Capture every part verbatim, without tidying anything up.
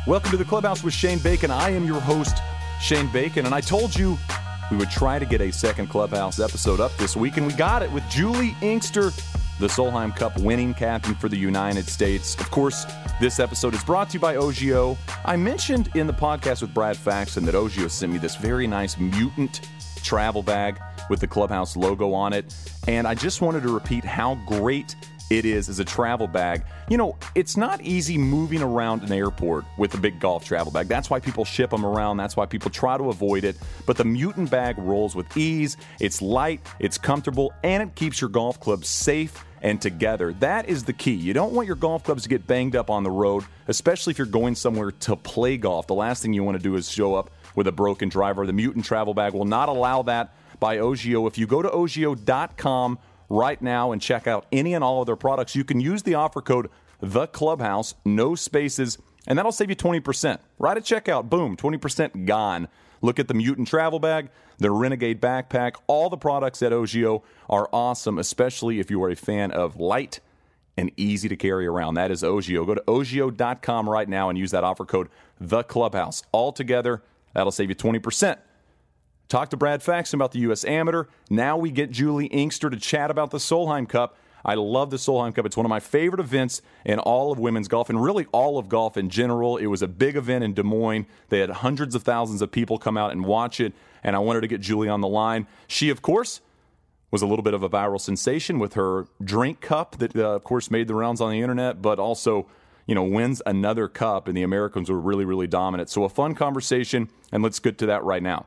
Welcome to the Clubhouse with Shane Bacon. I am your host, Shane Bacon, and I told you we would try to get a second Clubhouse episode up this week, and we got it with Juli Inkster, the Solheim Cup winning captain for the United States. Of course, this episode is brought to you by O G O. I mentioned in the podcast with Brad Faxon that O G O sent me this very nice mutant travel bag with the Clubhouse logo on it, and I just wanted to repeat how great it is as a travel bag. You know, it's not easy moving around an airport with a big golf travel bag. That's why people ship them around. That's why people try to avoid it. But the Mutant bag rolls with ease. It's light, it's comfortable, and it keeps your golf clubs safe and together. That is the key. You don't want your golf clubs to get banged up on the road, especially if you're going somewhere to play golf. The last thing you want to do is show up with a broken driver. The Mutant travel bag will not allow that by O G O. If you go to O G O dot com right now and check out any and all of their products, you can use the offer code The Clubhouse, no spaces, and that'll save you twenty percent. Right at checkout, boom, twenty percent gone. Look at the Mutant travel bag, the Renegade backpack. All the products at O G O are awesome, especially if you are a fan of light and easy to carry around. That is O G O. Go to O G O dot com right now and use that offer code The Clubhouse. All together, that'll save you twenty percent. Talk to Brad Faxon about the U S Amateur. Now we get Juli Inkster to chat about the Solheim Cup. I love the Solheim Cup. It's one of my favorite events in all of women's golf and really all of golf in general. It was a big event in Des Moines. They had hundreds of thousands of people come out and watch it, and I wanted to get Juli on the line. She, of course, was a little bit of a viral sensation with her drink cup that, uh, of course, made the rounds on the internet, but also, you know, wins another cup, and the Americans were really, really dominant. So a fun conversation, and let's get to that right now.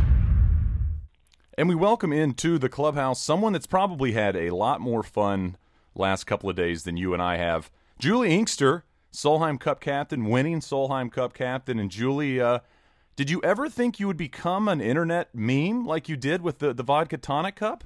And we welcome into the Clubhouse someone that's probably had a lot more fun last couple of days than you and I have. Juli Inkster, Solheim Cup captain, winning Solheim Cup captain. And Juli, uh, did you ever think you would become an internet meme like you did with the, the vodka tonic cup?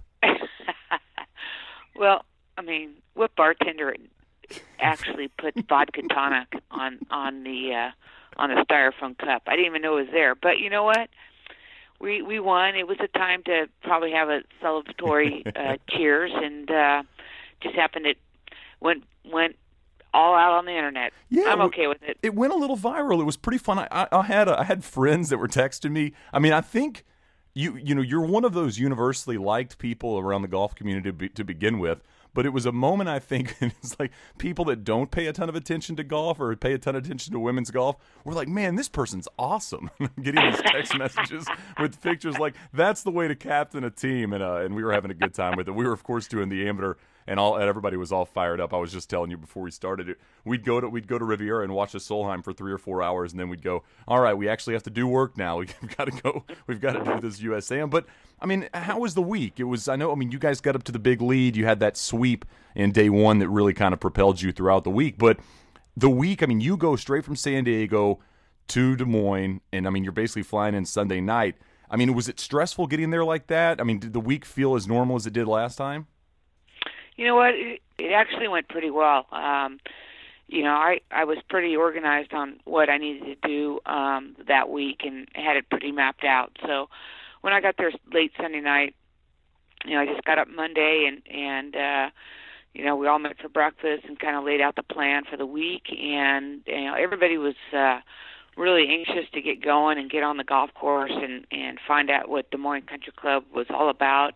Well, I mean, what bartender actually put vodka tonic on on the uh, on the styrofoam cup? I didn't even know it was there. But you know what? We we won. It was a time to probably have a celebratory uh, cheers, and uh, just happened it went went all out on the internet. Yeah, I'm okay with it. It went a little viral. It was pretty fun. I, I, I had a, I had friends that were texting me. I mean, I think you you know you're one of those universally liked people around the golf community to, be, to begin with. But it was a moment, I think, it's like people that don't pay a ton of attention to golf or pay a ton of attention to women's golf were like, man, this person's awesome. Getting these text messages with pictures like, that's the way to captain a team. And uh, and we were having a good time with it. We were, of course, doing the amateur, and all and everybody was all fired up. I was just telling you before we started it. We'd go to we'd go to Riviera and watch the Solheim for three or four hours, and then we'd go, all right, we actually have to do work now. We've got to go. We've got to do this U S A M. But I mean, how was the week? It was, I know, I mean, you guys got up to the big lead. You had that sweep in day one that really kind of propelled you throughout the week. But the week, I mean, you go straight from San Diego to Des Moines, and I mean, you're basically flying in Sunday night. I mean, was it stressful getting there like that? I mean, did the week feel as normal as it did last time? You know what? It, it actually went pretty well. Um, you know, I, I was pretty organized on what I needed to do um, that week and had it pretty mapped out. So when I got there late Sunday night, you know, I just got up Monday and, and uh, you know, we all met for breakfast and kind of laid out the plan for the week. And, you know, everybody was uh, really anxious to get going and get on the golf course and, and find out what Des Moines Country Club was all about.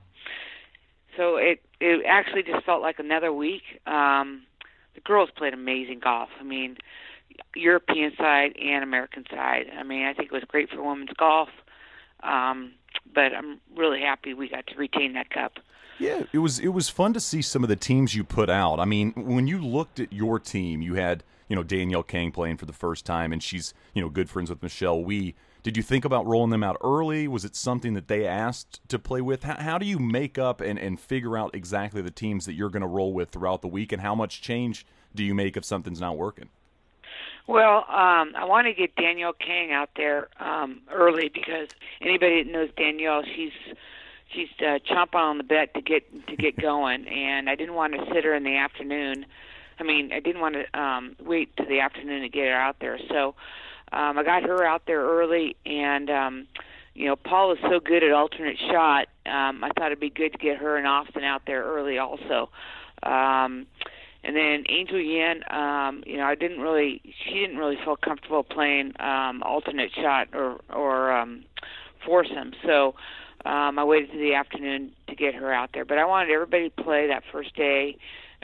So it, it actually just felt like another week. Um, the girls played amazing golf. I mean, European side and American side. I mean, I think it was great for women's golf. Um, but I'm really happy we got to retain that cup. Yeah, it was it was fun to see some of the teams you put out. I mean, when you looked at your team, you had, you know, Danielle Kang playing for the first time, and she's, you know, good friends with Michelle Wie. Did you think about rolling them out early? Was it something that they asked to play with? How, how do you make up and, and figure out exactly the teams that you're going to roll with throughout the week, and how much change do you make if something's not working? Well, um, I want to get Danielle Kang out there um, early because anybody that knows Danielle, she's she's uh, chomping on the bit to get to get going, and I didn't want to sit her in the afternoon. I mean, I didn't want to um, wait to the afternoon to get her out there. So um, I got her out there early, and um, you know, Paul is so good at alternate shot. Um, I thought it'd be good to get her and Austin out there early also. Um, And then Angel Yin, um, you know, I didn't really, she didn't really feel comfortable playing um, alternate shot or or um, foursome. So um, I waited to the afternoon to get her out there. But I wanted everybody to play that first day.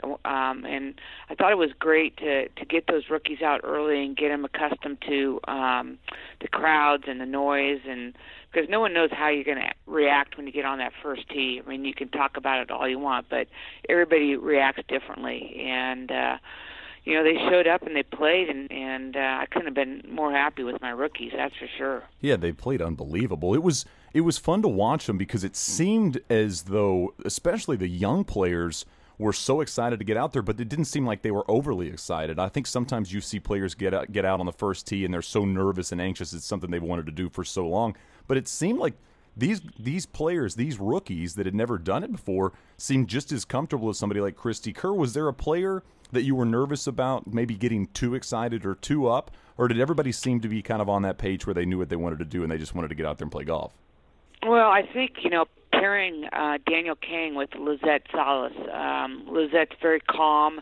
Um, and I thought it was great to, to get those rookies out early and get them accustomed to um, the crowds and the noise, and because no one knows how you're going to react when you get on that first tee. I mean, you can talk about it all you want, but everybody reacts differently. And uh, you know, they showed up and they played, and and uh, I couldn't have been more happy with my rookies. That's for sure. Yeah, they played unbelievable. It was it was fun to watch them because it seemed as though, especially the young players, were so excited to get out there, but it didn't seem like they were overly excited. I think sometimes you see players get out, get out on the first tee and they're so nervous and anxious. It's something they've wanted to do for so long. But it seemed like these these players, these rookies that had never done it before, seemed just as comfortable as somebody like Cristie Kerr. Was there a player that you were nervous about maybe getting too excited or too up, or did everybody seem to be kind of on that page where they knew what they wanted to do and they just wanted to get out there and play golf? Well, I think, you know, pairing uh, Danielle Kang with Lizette Salas. Um, Lizette's very calm.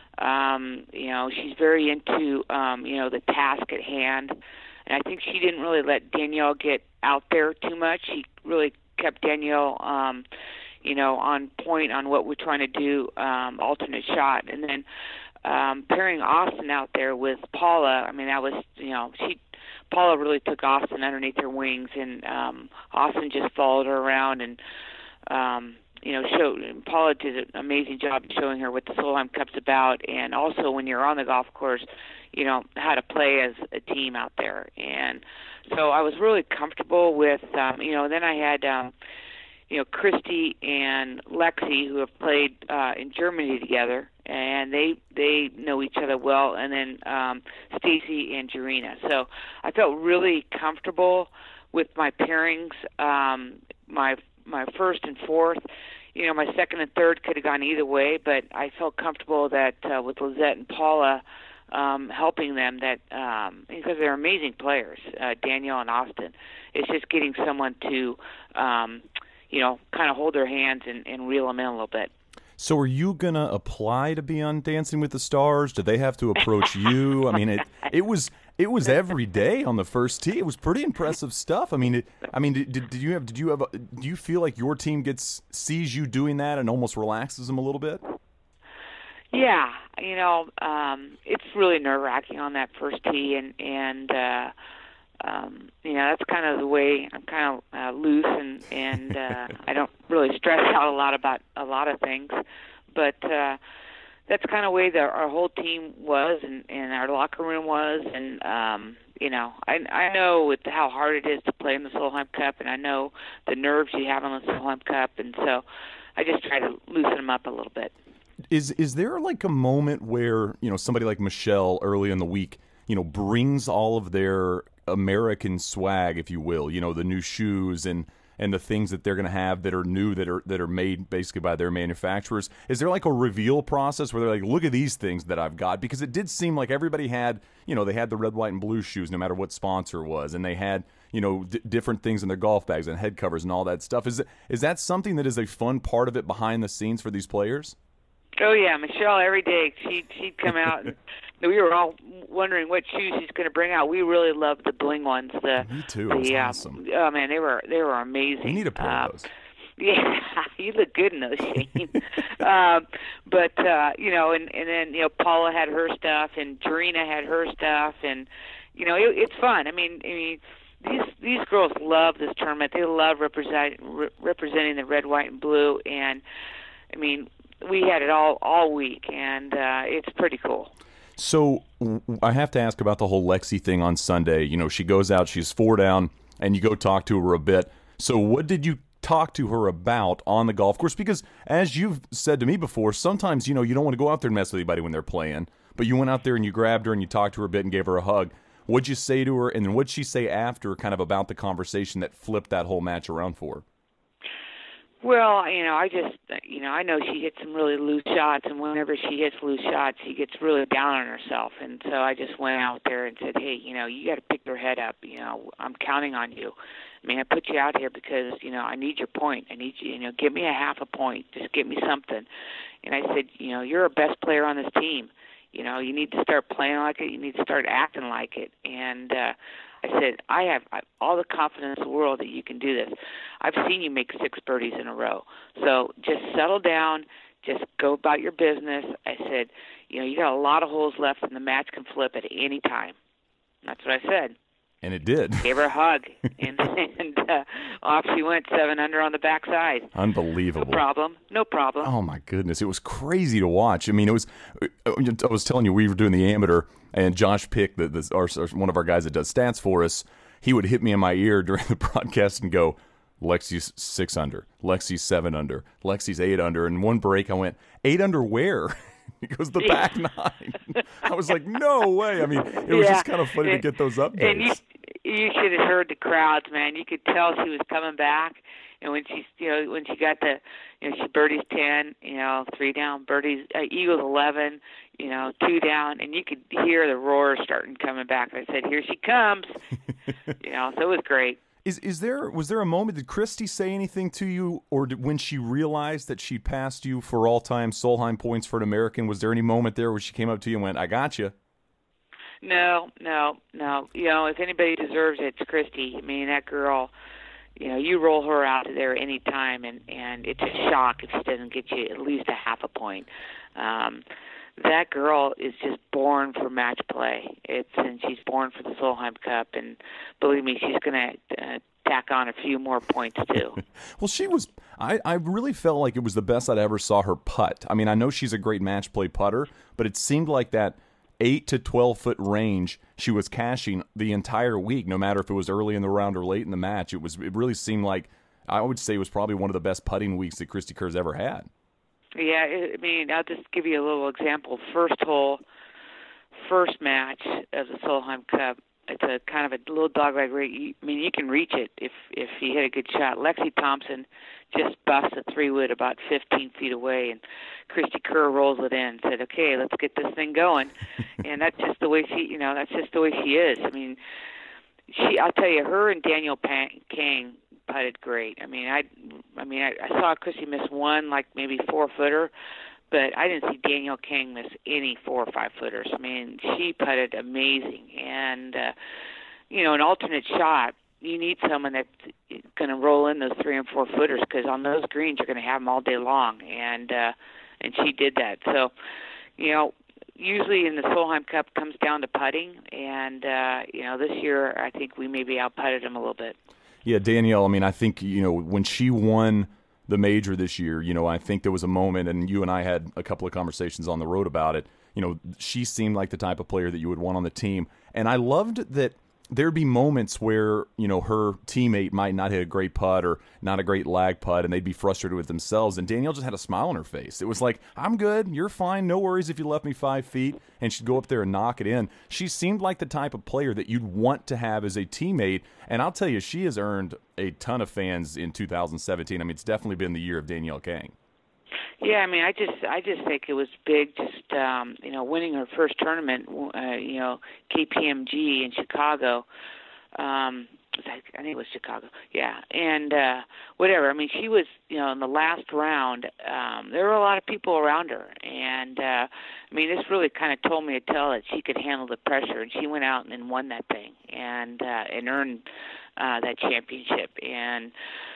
Um, you know, she's very into, um, you know, the task at hand. And I think she didn't really let Danielle get out there too much. She really kept Danielle, um, you know, on point on what we're trying to do, um, alternate shot. And then um, pairing Austin out there with Paula, I mean, that was, you know, she Paula really took Austin underneath her wings, and um, Austin just followed her around and, um, you know, showed. Paula did an amazing job in showing her what the Solheim Cup's about, and also when you're on the golf course, you know, how to play as a team out there. And so I was really comfortable with, um, you know, then I had, um, you know, Cristie and Lexi, who have played uh, in Germany together, and they they know each other well, and then um, Stacy and Jarena. So I felt really comfortable with my pairings. Um, my my first and fourth, you know, my second and third could have gone either way, but I felt comfortable that uh, with Lizette and Paula um, helping them, that um, because they're amazing players, uh, Danielle and Austin. It's just getting someone to um, you know, kind of hold their hands and, and reel them in a little bit. So are you going to apply to be on Dancing with the Stars? Do they have to approach you? I mean, it it was it was every day on the first tee. It was pretty impressive stuff. I mean, it, I mean, did, did you have did you have a, do you feel like your team gets sees you doing that and almost relaxes them a little bit? Yeah, you know, um, it's really nerve-wracking on that first tee, and and uh, Um, you know, that's kind of the way I'm kind of uh, loose, and and uh, I don't really stress out a lot about a lot of things, but uh, that's kind of the way that our whole team was, and, and our locker room was, and um, you know, I I know with how hard it is to play in the Solheim Cup, and I know the nerves you have on the Solheim Cup, and so I just try to loosen them up a little bit. Is is there like a moment where, you know, somebody like Michelle early in the week, you know, brings all of their American swag, if you will, you know, the new shoes and and the things that they're going to have that are new, that are that are made basically by their manufacturers? Is there like a reveal process where they're like, look at these things that I've got? Because it did seem like everybody had, you know, they had the red, white, and blue shoes no matter what sponsor was, and they had, you know, d- different things in their golf bags and head covers and all that stuff. Is it, is that something that is a fun part of it behind the scenes for these players? Oh yeah, Michelle every day she'd she'd come out and we were all wondering what shoes she's going to bring out. We really loved the bling ones. The, Me too. The, it was uh, awesome. Oh man, they were they were amazing. We need a pair uh, of those. Yeah, you look good in those, Shane. um, but uh, you know, and and then you know, Paula had her stuff, and Jarena had her stuff, and you know, it, it's fun. I mean, I mean, these these girls love this tournament. They love represent, re- representing the red, white, and blue, and I mean, we had it all all week, and uh, it's pretty cool. So I have to ask about the whole Lexi thing on Sunday. You know, she goes out, she's four down, and you go talk to her a bit. So what did you talk to her about on the golf course? Because as you've said to me before, sometimes, you know, you don't want to go out there and mess with anybody when they're playing, but you went out there and you grabbed her and you talked to her a bit and gave her a hug. What'd you say to her, and then what'd she say after, kind of about the conversation that flipped that whole match around for her? Well, you know, I just, you know, I know she hits some really loose shots, and whenever she hits loose shots, she gets really down on herself. And so I just went out there and said, hey, you know, you got to pick your head up. You know, I'm counting on you. I mean, I put you out here because, you know, I need your point. I need you, you know, give me a half a point. Just give me something. And I said, you know, you're a best player on this team. You know, you need to start playing like it. You need to start acting like it. And uh, I said, I have all the confidence in the world that you can do this. I've seen you make six birdies in a row. So just settle down. Just go about your business. I said, you know, you got a lot of holes left, and the match can flip at any time. That's what I said. And it did. Gave her a hug, and, and uh, off she went, seven under on the backside. Unbelievable. No problem. No problem. Oh, my goodness. It was crazy to watch. I mean, it was, I was telling you, we were doing the amateur, and Josh Pick, the, the, our, one of our guys that does stats for us, he would hit me in my ear during the broadcast and go, Lexi's six under, Lexi's seven under, Lexi's eight under. And one break, I went, eight under where? He goes, the back nine. I was like, no way. I mean, it was yeah. just kind of funny and, to get those updates. And you, you should have heard the crowds, man. You could tell she was coming back. And when she, you know, when she got the, you know, she birdies ten, you know, three down, birdies, uh, eagles eleven, you know, two down, and you could hear the roar starting coming back. I said, here she comes. You know, so it was great. Is is there was there a moment, did Christy say anything to you, or did, when she realized that she passed you for all-time Solheim points for an American, was there any moment there where she came up to you and went, I got you? No, no, no. You know, if anybody deserves it, it's Christy. I mean, that girl, you know, you roll her out there any time, and, and it's a shock if she doesn't get you at least a half a point. Um, that girl is just born for match play. It's and she's born for the Solheim Cup, and believe me, she's going to uh, tack on a few more points too. Well, she was. I, I really felt like it was the best I'd ever saw her putt. I mean, I know she's a great match play putter, but it seemed like that eight to twelve foot range she was cashing the entire week, no matter if it was early in the round or late in the match. It was. It really seemed like, I would say, it was probably one of the best putting weeks that Christy Kerr's ever had. Yeah, I mean, I'll just give you a little example. First hole, first match of the Solheim Cup. It's a kind of a little dog-leg rate. I mean, you can reach it if if you hit a good shot. Lexi Thompson just busts a three-wood about fifteen feet away, and Christy Kerr rolls it in. Said, "Okay, let's get this thing going." And that's just the way she, you know, that's just the way she is. I mean, she. I'll tell you, her and Danielle Pan- Kang putted great. I mean, I, I mean, I, I saw Chrissy miss one, like maybe four footer, but I didn't see Danielle Kang miss any four or five footers. I mean, she putted amazing, and uh, you know, an alternate shot. You need someone that's going to roll in those three and four footers, because on those greens you're going to have them all day long, and uh, and she did that. So, you know, usually in the Solheim Cup comes down to putting, and uh, you know, this year I think we maybe out putted them a little bit. Yeah, Danielle, I mean, I think, you know, when she won the major this year, you know, I think there was a moment, and you and I had a couple of conversations on the road about it, you know, she seemed like the type of player that you would want on the team. And I loved that there'd be moments where, you know, her teammate might not hit a great putt or not a great lag putt, and they'd be frustrated with themselves. And Danielle just had a smile on her face. It was like, I'm good. You're fine. No worries if you left me five feet. And she'd go up there and knock it in. She seemed like the type of player that you'd want to have as a teammate. And I'll tell you, she has earned a ton of fans in two thousand seventeen. I mean, it's definitely been the year of Danielle Kang. Yeah, I mean, I just, I just think it was big. Just, um, you know, winning her first tournament, uh, you know, K P M G in Chicago. Um, I think it was Chicago. Yeah, and uh, whatever. I mean, she was, you know, in the last round. Um, there were a lot of people around her, and uh, I mean, this really kind of told me to tell that she could handle the pressure, and she went out and won that thing, and uh, and earned uh, that championship, and.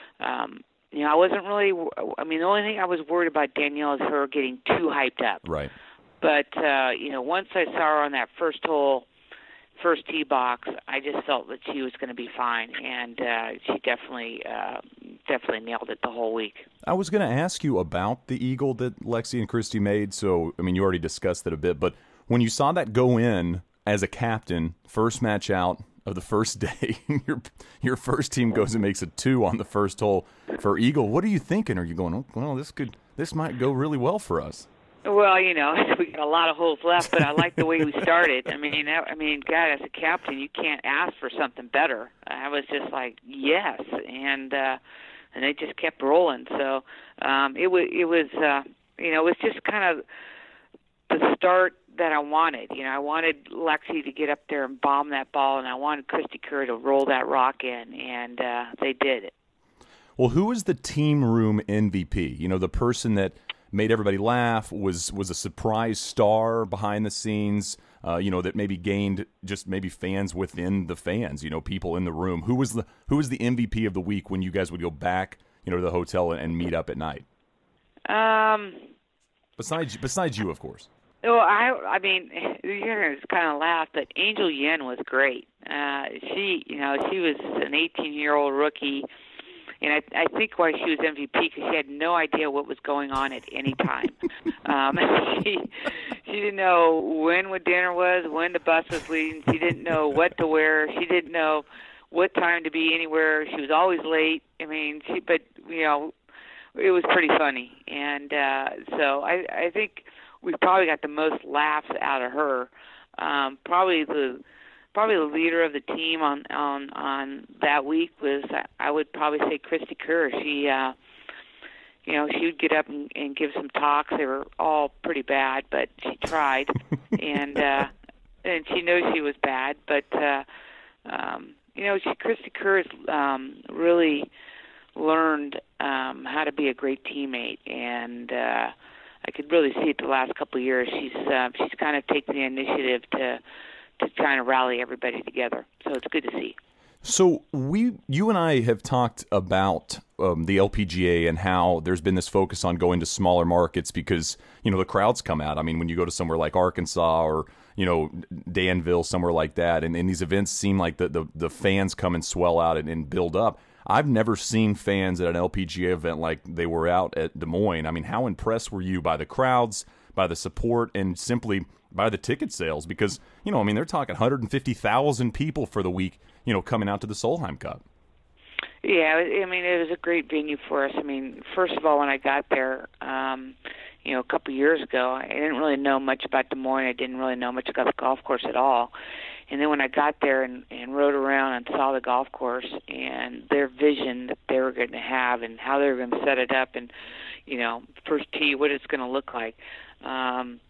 Um, You know, I wasn't really, I mean, the only thing I was worried about Danielle is her getting too hyped up. Right. But, uh, you know, once I saw her on that first hole, first tee box, I just felt that she was going to be fine. And uh, she definitely, uh, definitely nailed it the whole week. I was going to ask you about the eagle that Lexi and Christy made. So, I mean, you already discussed it a bit. But when you saw that go in as a captain, first match out of the first day, your your first team goes and makes a two on the first hole for eagle. What are you thinking? Are you going, oh, well, this could this might go really well for us? Well, you know, we got a lot of holes left, but I like the way we started. I mean, I mean, God, as a captain, you can't ask for something better. I was just like, yes, and uh, and they just kept rolling. So um, it was it was uh, you know it was just kind of the start that I wanted. You know, I wanted Lexi to get up there and bomb that ball, and I wanted Christy Kerr to roll that rock in, and uh, they did it. Well, who was the team room M V P? You know, the person that made everybody laugh, was was a surprise star behind the scenes, uh, you know, that maybe gained just maybe fans within the fans, you know, people in the room. Who was the who was the M V P of the week when you guys would go back, you know, to the hotel and, and meet up at night? Um, besides besides you, of course. Well, I I mean, you're going to kind of laugh, but Angel Yin was great. Uh, she, you know, she was an eighteen-year-old rookie. And I, I think why she was M V P because she had no idea what was going on at any time. um, she she didn't know when what dinner was, when the bus was leaving. She didn't know what to wear. She didn't know what time to be anywhere. She was always late. I mean, she but you know, it was pretty funny. And uh, so I I think we probably got the most laughs out of her. Um, probably the Probably the leader of the team on on on that week was, I would probably say, Christy Kerr. She, uh, you know, she would get up and, and give some talks. They were all pretty bad, but she tried, and uh, and she knows she was bad. But uh, um, you know, she, Christy Kerr um, really learned um, how to be a great teammate, and uh, I could really see it the last couple of years. She's uh, she's kind of taken the initiative to. to trying to rally everybody together. So it's good to see. So we, you and I have talked about um, the L P G A and how there's been this focus on going to smaller markets because, you know, the crowds come out. I mean, when you go to somewhere like Arkansas or, you know, Danville, somewhere like that, and, and these events seem like the, the, the fans come and swell out and, and build up. I've never seen fans at an L P G A event like they were out at Des Moines. I mean, how impressed were you by the crowds, by the support, and simply by the ticket sales? Because, you know, I mean, they're talking one hundred fifty thousand people for the week, you know, coming out to the Solheim Cup. Yeah, I mean, it was a great venue for us. I mean, first of all, when I got there, um, you know, a couple of years ago, I didn't really know much about Des Moines. I didn't really know much about the golf course at all. And then when I got there and, and rode around and saw the golf course and their vision that they were going to have and how they were going to set it up and, you know, first tee, what it's going to look like, um,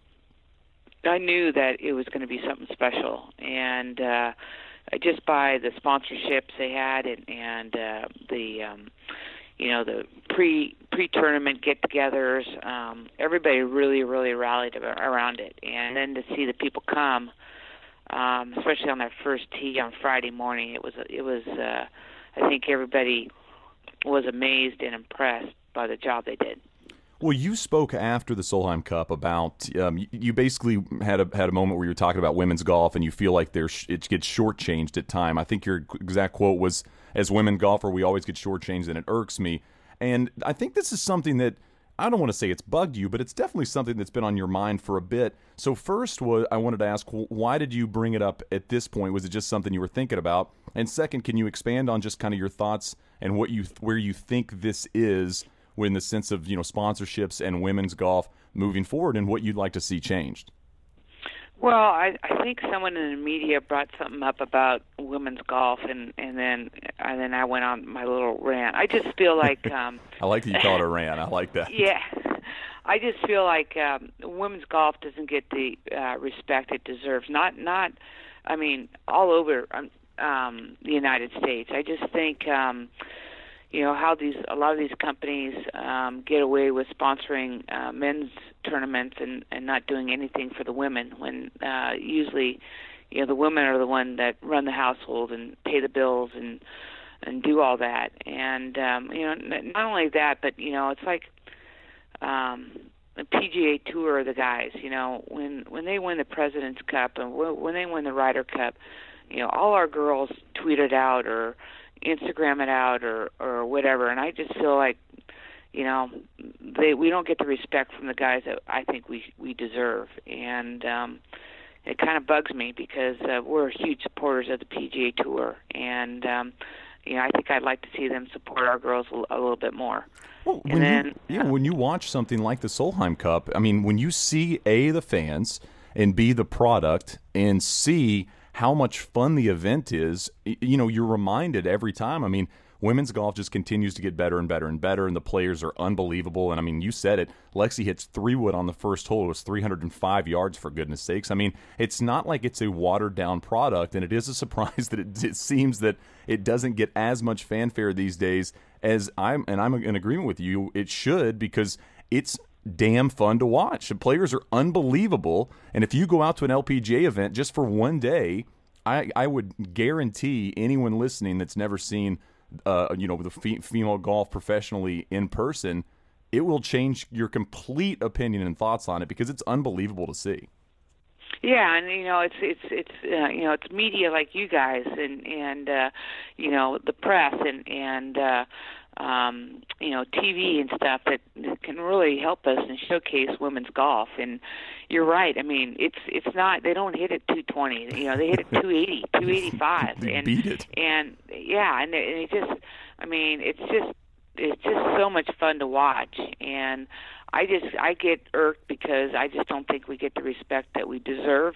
I knew that it was going to be something special. And uh, just by the sponsorships they had and, and uh, the, um, you know, the pre, pre-tournament get-togethers, um, everybody really, really rallied around it. And then to see the people come, Um, especially on that first tee on Friday morning, it was it was. Uh, I think everybody was amazed and impressed by the job they did. Well, you spoke after the Solheim Cup about um, you, you basically had a had a moment where you were talking about women's golf, and you feel like there's it gets shortchanged at time. I think your exact quote was, "As women golfer, we always get shortchanged, and it irks me." And I think this is something that, I don't want to say it's bugged you, but it's definitely something that's been on your mind for a bit. So first, was, I wanted to ask, why did you bring it up at this point? Was it just something you were thinking about? And second, can you expand on just kind of your thoughts and what you where you think this is in the sense of, you know, sponsorships and women's golf moving forward, and what you'd like to see changed? Well, I, I think someone in the media brought something up about women's golf, and, and then and then I went on my little rant. I just feel like um, I like that you call it a rant. I like that. Yeah, I just feel like um, women's golf doesn't get the uh, respect it deserves. Not not, I mean, all over um, um, the United States. I just think. Um, You know how these a lot of these companies um, get away with sponsoring uh, men's tournaments and, and not doing anything for the women. When uh, usually, you know, the women are the one that run the household and pay the bills and and do all that. And um, you know, not only that, but you know, it's like um, the P G A Tour. The guys, you know, when when they win the President's Cup and when they win the Ryder Cup, you know, all our girls tweet it out or Instagram it out or, or whatever, and I just feel like, you know, they we don't get the respect from the guys that I think we we deserve, and um, it kind of bugs me because uh, we're huge supporters of the P G A Tour, and um, you know, I think I'd like to see them support our girls a, a little bit more. Well, and when then, you, yeah, uh, when you watch something like the Solheim Cup, I mean, when you see A, the fans, and B, the product, and C, how much fun the event is, you know, you're reminded every time. I mean, women's golf just continues to get better and better and better, and the players are unbelievable. And, I mean, you said it. Lexi hits three wood on the first hole. It was three hundred five yards, for goodness sakes. I mean, it's not like it's a watered-down product, and it is a surprise that it, it seems that it doesn't get as much fanfare these days as I'm, and I'm in agreement with you, it should, because it's damn fun to watch. The players are unbelievable, and if you go out to an L P G A event just for one day, I, I would guarantee anyone listening that's never seen uh, you know, the fe- female golf professionally in person, it will change your complete opinion and thoughts on it, because it's unbelievable to see. Yeah, and you know, it's it's it's uh, you know, it's media like you guys, and and uh, you know, the press and and uh, um, you know, T V and stuff that, that can really help us and showcase women's golf. And you're right. I mean, it's it's not, they don't hit it two twenty. You know, they hit it two eighty, two eighty-five. They and, beat it. And yeah, and it, and it just, I mean, it's just it's just so much fun to watch. And I just I get irked because I just don't think we get the respect that we deserve.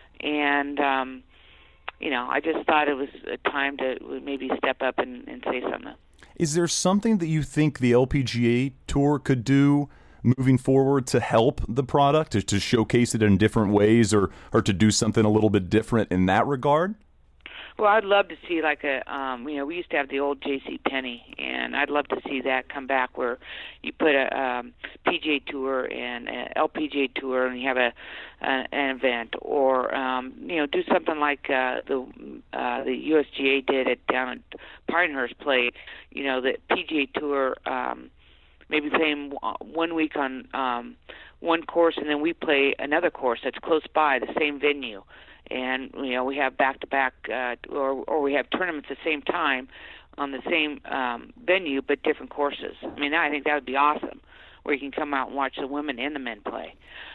And um, you know, I just thought it was a time to maybe step up and, and say something. Is there something that you think the L P G A Tour could do moving forward to help the product, to, to showcase it in different ways, or, or to do something a little bit different in that regard? Well, I'd love to see like a, um, you know, we used to have the old J C Penney, and I'd love to see that come back, where you put a um, P G A Tour and a L P G A Tour, and you have a, a an event, or um, you know, do something like uh, the uh, the U S G A did it down at Pinehurst. Play, you know, the P G A Tour, um, maybe playing one week on um, one course, and then we play another course that's close by, the same venue. And you know, we have back-to-back, uh, or or we have tournaments at the same time on the same um, venue, but different courses. I mean, I think that would be awesome, where you can come out and watch the women and the men play.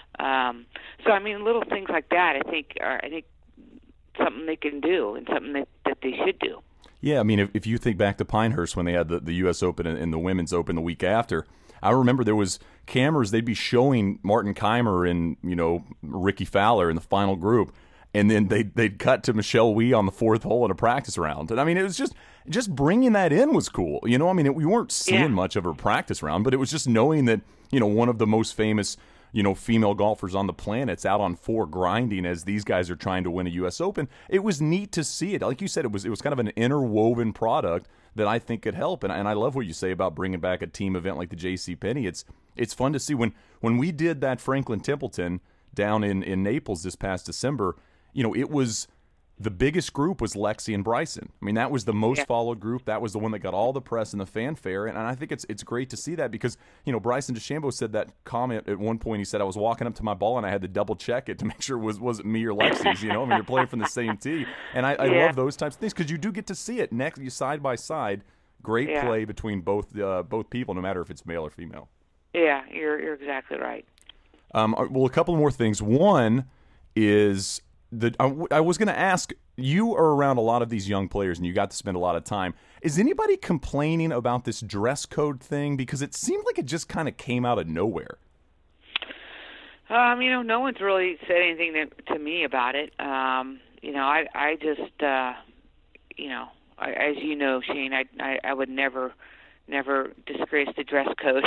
Um, so, I mean, little things like that, I think, are I think something they can do, and something that, that they should do. Yeah, I mean, if, if you think back to Pinehurst when they had the, the U S Open and, and the Women's Open the week after, I remember there was cameras, they'd be showing Martin Keimer and, you know, Ricky Fowler in the final group, and then they'd, they'd cut to Michelle Wie on the fourth hole in a practice round. And, I mean, it was just just bringing that in was cool. You know, I mean, it, we weren't seeing yeah. much of her practice round, but it was just knowing that, you know, one of the most famous, you know, female golfers on the planet's out on four grinding as these guys are trying to win a U S Open. It was neat to see it. Like you said, it was it was kind of an interwoven product that I think could help. And, and I love what you say about bringing back a team event like the J C Penney. It's it's fun to see. When when we did that Franklin Templeton down in, in Naples this past December, you know, it was the biggest group was Lexi and Bryson. I mean, that was the most yeah. followed group. That was the one that got all the press and the fanfare. And, and I think it's it's great to see that, because, you know, Bryson DeChambeau said that comment at one point. He said, I was walking up to my ball and I had to double check it to make sure it was, wasn't me or Lexi's, you know. I mean, you're playing from the same tee. And I, I yeah. love those types of things, because you do get to see it next, you side by side. Great yeah. play between both uh, both people, no matter if it's male or female. Yeah, you're you're exactly right. Um, well, a couple more things. One is, the I, I was going to ask, you are around a lot of these young players and you got to spend a lot of time. Is anybody complaining about this dress code thing? Because it seemed like it just kind of came out of nowhere. Um, you know, no one's really said anything to, to me about it. Um, you know, I I just, uh, you know, I, as you know, Shane, I, I I would never never disgrace the dress code.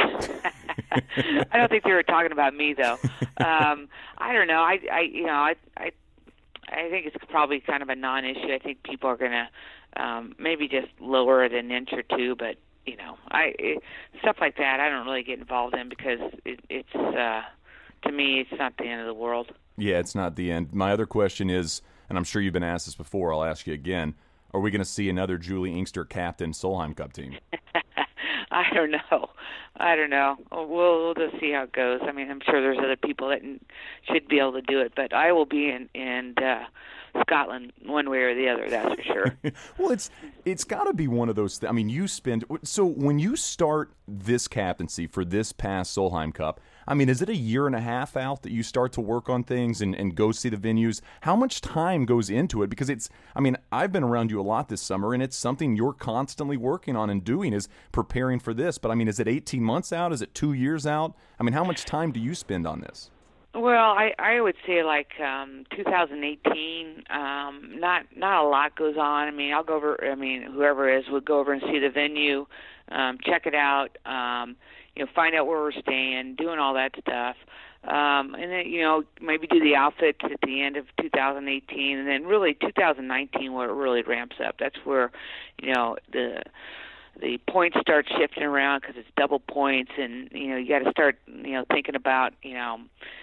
I don't think they were talking about me, though. Um, I don't know. I, I you know, I, I, I think it's probably kind of a non-issue. I think people are going to um, maybe just lower it an inch or two, but you know, I it, stuff like that I don't really get involved in, because it, it's uh, to me it's not the end of the world. Yeah, it's not the end. My other question is, and I'm sure you've been asked this before, I'll ask you again: are we going to see another Julie Inkster captain Solheim Cup team? I don't know. I don't know. We'll, we'll just see how it goes. I mean, I'm sure there's other people that should be able to do it, but I will be in, in uh, Scotland one way or the other, that's for sure. Well, it's it's got to be one of those th- I mean, you spend – so when you start this captaincy for this past Solheim Cup, I mean, is it a year and a half out that you start to work on things and, and go see the venues? How much time goes into it? Because it's, I mean, I've been around you a lot this summer, and it's something you're constantly working on and doing, is preparing for this. But, I mean, is it eighteen months out? Is it two years out? I mean, how much time do you spend on this? Well, I, I would say like um, two thousand eighteen. Um, not not a lot goes on. I mean, I'll go over. I mean, whoever it is would go over and see the venue, um, check it out. Um, you know, find out where we're staying, doing all that stuff, um, and then you know maybe do the outfits at the end of two thousand eighteen, and then really two thousand nineteen where it really ramps up. That's where you know the the points start shifting around because it's double points, and you know you got to start you know thinking about you know.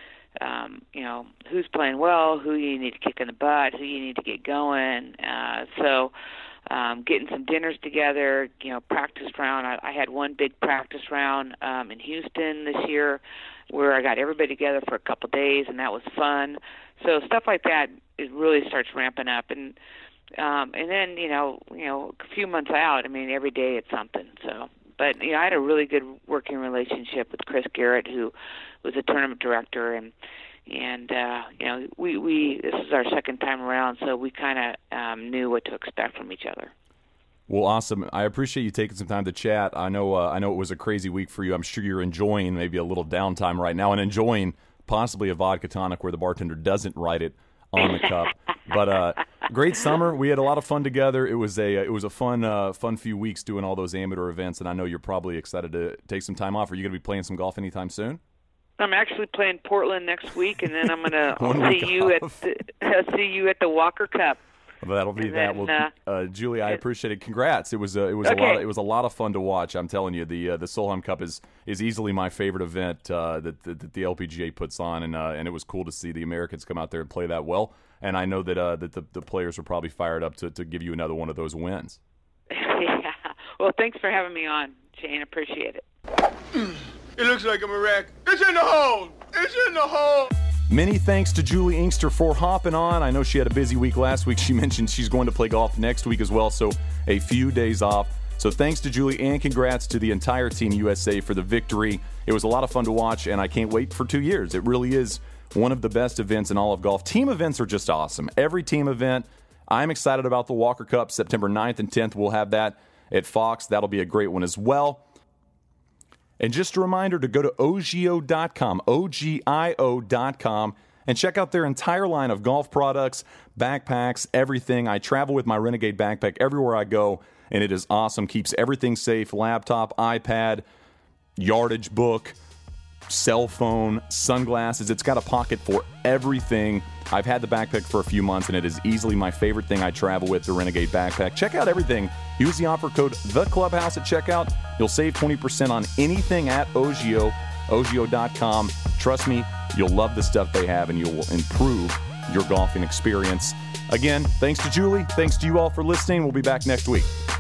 Um, you know, who's playing well, who you need to kick in the butt, who you need to get going. Uh, so um, getting some dinners together, you know, practice round. I, I had one big practice round um, in Houston this year where I got everybody together for a couple of days, and that was fun. So stuff like that, it really starts ramping up. And um, and then, you know, you know, a few months out, I mean, every day it's something. So. But you know, I had a really good working relationship with Chris Garrett, who was a tournament director, and and uh, you know, we, we this is our second time around, so we kind of um, knew what to expect from each other. Well, awesome. I appreciate you taking some time to chat. I know uh, I know it was a crazy week for you. I'm sure you're enjoying maybe a little downtime right now, and enjoying possibly a vodka tonic where the bartender doesn't write it on the cup. But uh, great summer. We had a lot of fun together. It was a it was a fun uh, fun few weeks doing all those amateur events, and I know you're probably excited to take some time off. Are you going to be playing some golf anytime soon? I'm actually playing Portland next week, and then I'm going to see you at the, uh, see you at the Walker Cup. Well, that'll be and that. Then, well, uh, Julie, I appreciate it. Congrats! It was uh, it was okay. a lot. Of, it was a lot of fun to watch. I'm telling you, the uh, the Solheim Cup is is easily my favorite event uh, that, that that the L P G A puts on, and uh, and it was cool to see the Americans come out there and play that well. And I know that uh, that the, the players were probably fired up to, to give you another one of those wins. Yeah. Well, thanks for having me on, Shane. Appreciate it. It looks like I'm a wreck. It's in the hole. It's in the hole. Many thanks to Julie Inkster for hopping on. I know she had a busy week last week. She mentioned she's going to play golf next week as well, so a few days off. So thanks to Julie, and congrats to the entire Team U S A for the victory. It was a lot of fun to watch, and I can't wait for two years. It really is one of the best events in all of golf. Team events are just awesome. Every team event. I'm excited about the Walker Cup. September ninth and tenth, we'll have that at Fox. That'll be a great one as well. And just a reminder to go to O G I O dot com, O G I O dot com, and check out their entire line of golf products, backpacks, everything. I travel with my Renegade backpack everywhere I go, and it is awesome. Keeps everything safe, laptop, iPad, yardage book, cell phone, sunglasses. It's got a pocket for everything. I've had the backpack for a few months, and it is easily my favorite thing I travel with, the Renegade backpack. Check out everything. Use the offer code THECLUBHOUSE at checkout. You'll save twenty percent on anything at O G I O, O G I O dot com. Trust me, you'll love the stuff they have, and you'll improve your golfing experience. Again, thanks to Julie. Thanks to you all for listening. We'll be back next week.